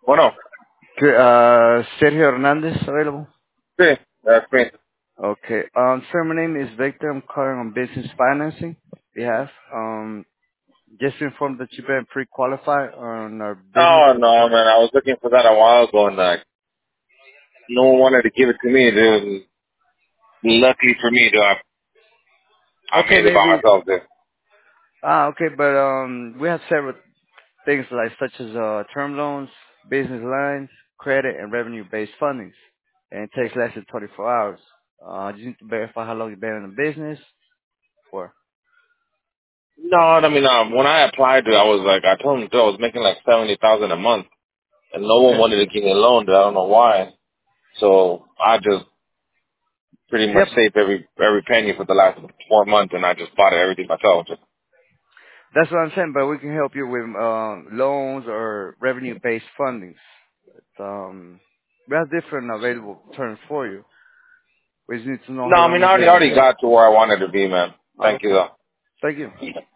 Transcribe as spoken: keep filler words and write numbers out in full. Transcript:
Bueno, Okay, uh, Sergio Hernandez available? sí, that's me. Okay. Um, sir, my name is Victor. I'm calling on business financing behalf. Um, just to inform that you've been pre-qualified on our business. Oh no, man, I was looking for that a while ago, and like no one wanted to give it to me, dude. Luckily for me, dude, I, I Okay, made it by maybe. myself, dude. Ah, okay, but um, we have several things like such as uh, term loans, business lines, credit, and revenue-based fundings, and it takes less than twenty-four hours. Uh, you need to verify how long you've been in the business for. No, I mean, um, when I applied, dude, I was like, I told them, dude, I was making like seventy thousand a month, and no one Okay. wanted to give me a loan, dude. I don't know why. So I just pretty much Yep. saved every every penny for the last four months, and I just bought everything myself. Just, That's what I'm saying, but we can help you with uh, loans or revenue-based fundings. Um, we have different available terms for you. We just need to know no, how I long mean, I you've already been. already got to where I wanted to be, man. Oh, Thank you, okay. though. Thank you.